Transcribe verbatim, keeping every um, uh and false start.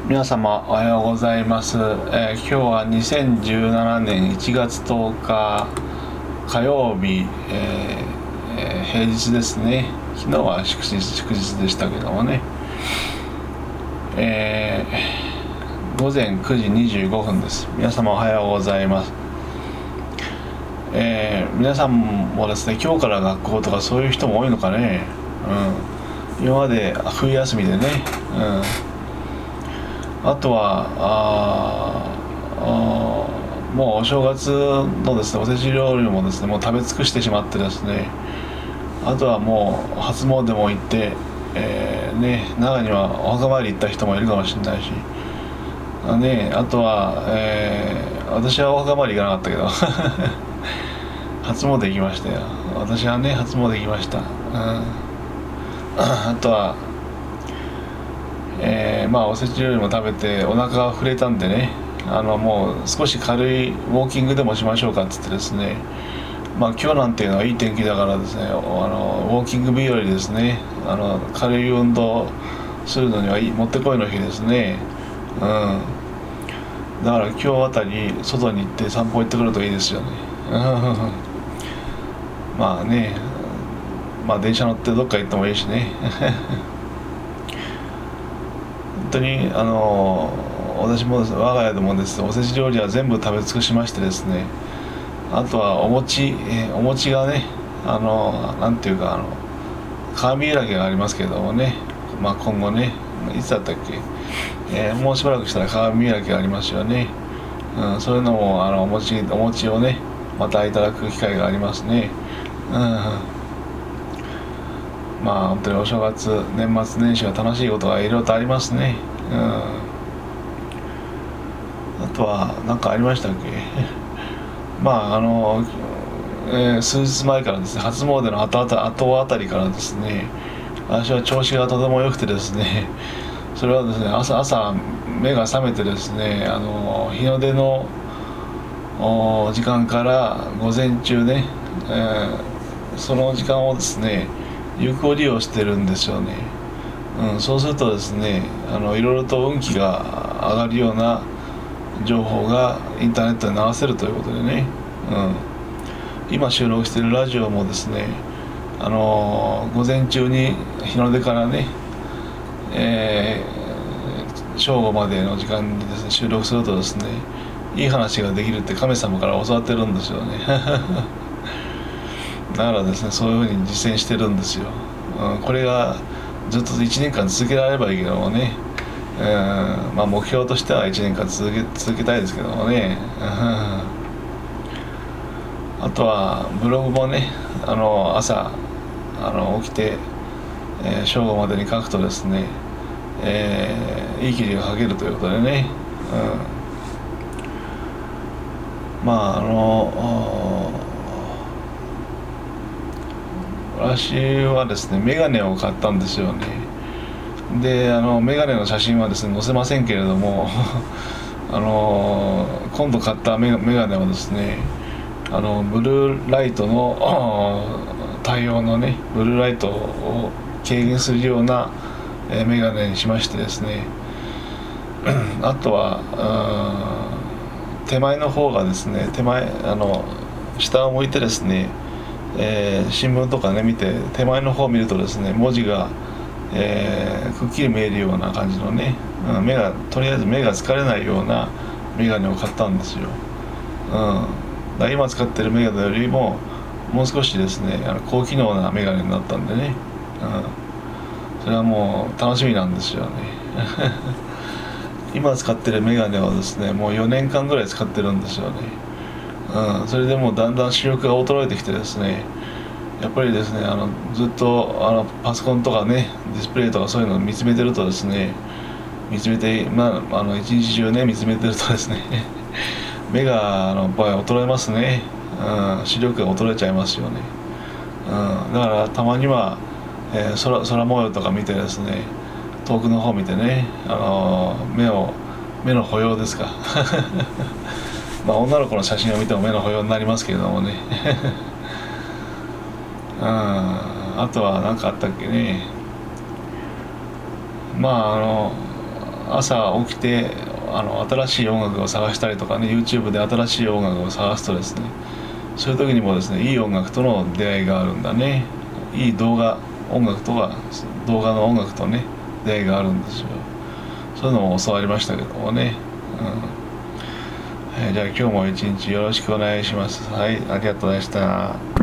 皆様おはようございます、えー、今日はにせんじゅうななねんいちがつとおか火曜日、えーえー、平日ですね。昨日は祝日、祝日でしたけどもね、えー、午前くじにじゅうごふんです。皆様おはようございます。えー、皆さんもですね、今日から学校とかそういう人も多いのかね。うん、今まで冬休みでね、うんあとはああもうお正月のですねおせち料理もですねもう食べ尽くしてしまってですね、あとはもう初詣も行って、えー、ね中にはお墓参り行った人もいるかもしれないし、あ,、ね、あとは、えー、私はお墓参り行かなかったけど初詣行きましたよ。私はね初詣行きました、うん、あとはえー、まあおせち料理も食べてお腹が触れたんでね、あのもう少し軽いウォーキングでもしましょうかっつってですね、まあ今日なんていうのはいい天気だからですね、あのウォーキング日和ですね、あの軽い運動するのにはいいもってこいの日ですね。うんだから今日あたり外に行って散歩行ってくるといいですよねまあね、まあ電車乗ってどっか行ってもいいしね本当にあの私もですね、我が家でもですねおせち料理は全部食べ尽くしましてですね、あとはお餅、えー、お餅がね、あのなんていうかあの鏡開きがありますけれどもね、まあ今後ねいつだったっけ、えー、もうしばらくしたら鏡開きがありますよね、うん、そういうのもあのお餅お餅をねまたいただく機会がありますね。うんまあ本当にお正月年末年始は楽しいことがいろいろとありますね。うん、あとは何かありましたっけまああの、えー、数日前からですね初詣の後あ後あたりからですね私は調子がとても良くてですね、それはですね 朝, 朝目が覚めてですね、あの日の出の時間から午前中ね、えー、その時間をですね有効利用してるんですよね。うん、そうするとですねあのいろいろと運気が上がるような情報がインターネットで流せるということでね、うん、今収録しているラジオもですねあの午前中に日の出からね、えー、正午までの時間にですね収録するとですねいい話ができるって神様から教わってるんですよねだからですねそういうふうに実践してるんですよ、うん、これがずっといちねんかん続けられればいいけどもね、うんまあ、目標としてはいちねんかん続け、続けたいですけどもね、うん、あとはブログもねあの朝あの起きて、えー、正午までに書くとですね、えー、いい記事が書けるということでね、うん、まああの私はですねメガネを買ったんですよね。であのメガネの写真はですね載せませんけれどもあの今度買ったメガネはですねあのブルーライトの対応のねブルーライトを軽減するようなメガネにしましてですねあとは手前の方がですね手前あの下を向いてですねえー、新聞とかね見て手前の方を見るとですね文字が、えー、くっきり見えるような感じのね、うん、目がとりあえず目が疲れないようなメガネを買ったんですよ、うん、だ今使ってるメガネよりももう少しですねあの高機能なメガネになったんでね、うん、それはもう楽しみなんですよね今使ってるメガネはですねもうよねんかんぐらい使ってるんですよね。うん、それでもうだんだん視力が衰えてきてですねやっぱりですねあのずっとあのパソコンとかねディスプレイとかそういうのを見つめてるとですね見つめて、まあ、あの一日中ね見つめてるとですね目があのやっぱり衰えますね、うん、視力が衰えちゃいますよね、うん、だからたまには、えー、空, 空模様とか見てですね遠くの方見てね、あの目を目の保養ですかまあ女の子の写真を見ても目の保養になりますけれどもねうんあとは何かあったっけね。まああの朝起きてあの新しい音楽を探したりとかね YouTube で新しい音楽を探すとですね、そういう時にもですねいい音楽との出会いがあるんだね。いい動画音楽とは動画の音楽とね出会いがあるんですよ。そういうのも教わりましたけどもね、うん、えーじゃあ今日も一日よろしくお願いします。はい、ありがとうございました。